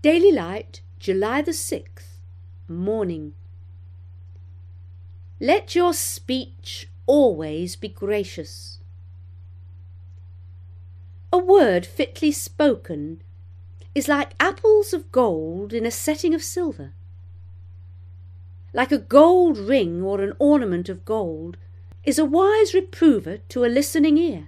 Daily Light, July the 6th, Morning. Let your speech always be gracious. A word fitly spoken is like apples of gold in a setting of silver. Like a gold ring or an ornament of gold is a wise reprover to a listening ear.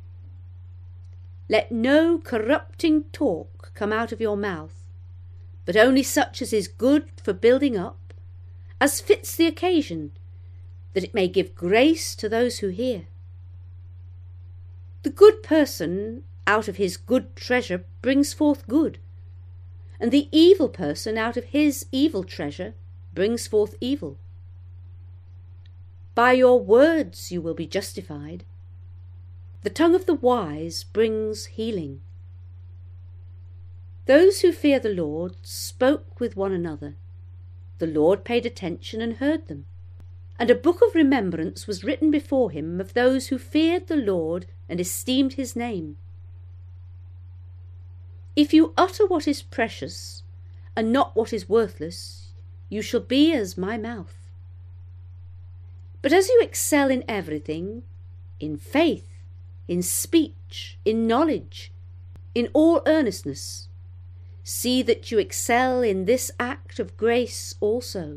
Let no corrupting talk come out of your mouth, but only such as is good for building up, as fits the occasion, that it may give grace to those who hear. The good person out of his good treasure brings forth good, and the evil person out of his evil treasure brings forth evil. By your words you will be justified. The tongue of the wise brings healing. Those who fear the Lord spoke with one another. The Lord paid attention and heard them, and a book of remembrance was written before him of those who feared the Lord and esteemed his name. If you utter what is precious, and not what is worthless, you shall be as my mouth. But as you excel in everything, in faith, in speech, in knowledge, in all earnestness, see that you excel in this act of grace also.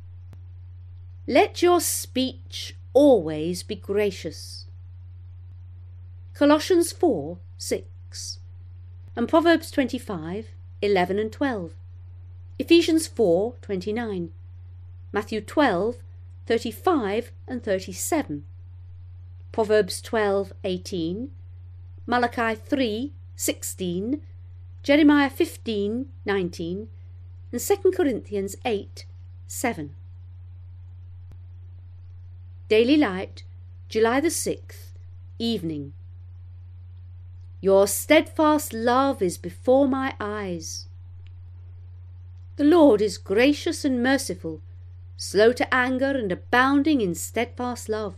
Let your speech always be gracious. Colossians 4:6, and Proverbs 25:11 and 12, Ephesians 4:29, Matthew 12:35 and 37, Proverbs 12:18, Malachi 3:16, Jeremiah 15:19, and 2 Corinthians 8:7. Daily Light, July the 6th, Evening. Your steadfast love is before my eyes. The Lord is gracious and merciful, slow to anger and abounding in steadfast love.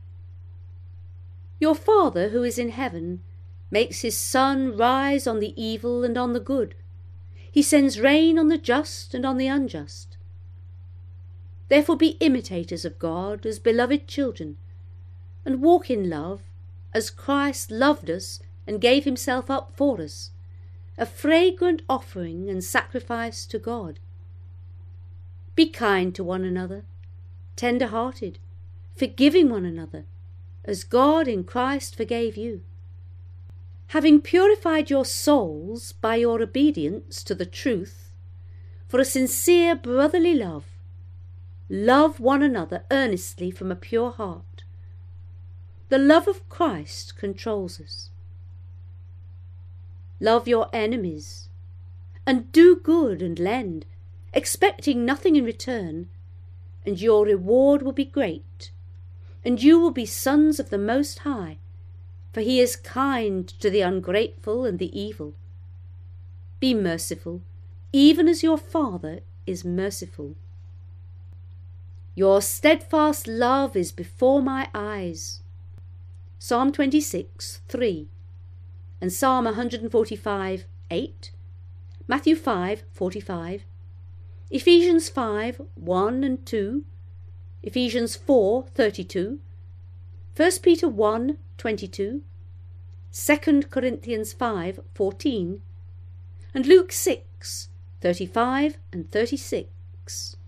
Your Father who is in heaven makes his sun rise on the evil and on the good. He sends rain on the just and on the unjust. Therefore be imitators of God as beloved children, and walk in love as Christ loved us and gave himself up for us, a fragrant offering and sacrifice to God. Be kind to one another, tender-hearted, forgiving one another, as God in Christ forgave you. Having purified your souls by your obedience to the truth, for a sincere brotherly love, love one another earnestly from a pure heart. The love of Christ controls us. Love your enemies, and do good and lend, expecting nothing in return, and your reward will be great, and you will be sons of the Most High, for he is kind to the ungrateful and the evil. Be merciful, even as your Father is merciful. Your steadfast love is before my eyes. Psalm 26:3, and Psalm 145:8, Matthew 5:45, Ephesians 5:1 and 2, Ephesians 4:32, 1 Peter 1:22, 2 Corinthians 5:14, and Luke 6:35 and 36.